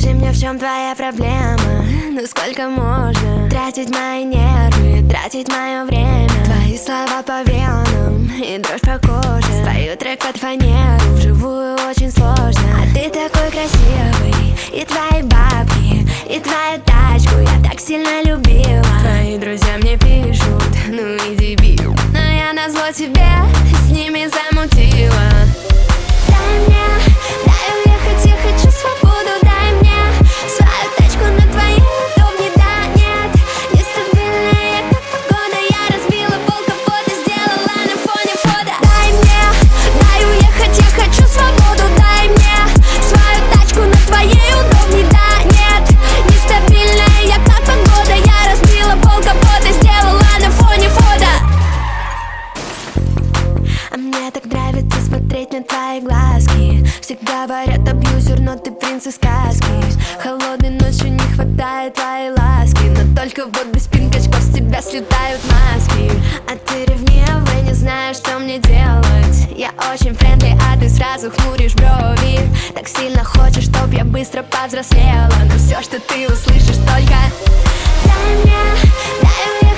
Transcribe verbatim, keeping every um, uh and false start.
Скажи мне, в чем твоя проблема? Ну сколько можно тратить мои нервы, тратить мое время? Твои слова по венам и дрожь по коже. Спою трек под фанеру, вживую очень сложно. А ты такой красивый, и твои бабки, и твою тачку я так сильно любила. Твои друзья мне пишут, ну и дебил, но я назло тебе с ними замутила. Дай мне, дай уехать, я хочу свободу. Дай мне свою тачку, на твоей удобней. Да нет, нестабильная я как погода. Я разбила пол капота, сделала на фоне фото. Дай мне, дай уехать, я хочу свободу. Дай мне свою тачку, на твоей удобней. Да нет, нестабильная я как погода. Я разбила пол капота, сделала на фоне фото. А мне так нравится смотреть на твои глазки. Всегда говорят абьюзер, но ты принц из сказки. Холодной ночью не хватает твоей ласки, но только вот без пинкачков с тебя слетают маски. А ты ревнивый, не знаешь, что мне делать. Я очень френдли, а ты сразу хмуришь брови. Так сильно хочешь, чтоб я быстро повзрослела, но все, что ты услышишь, только дай мне, дай мне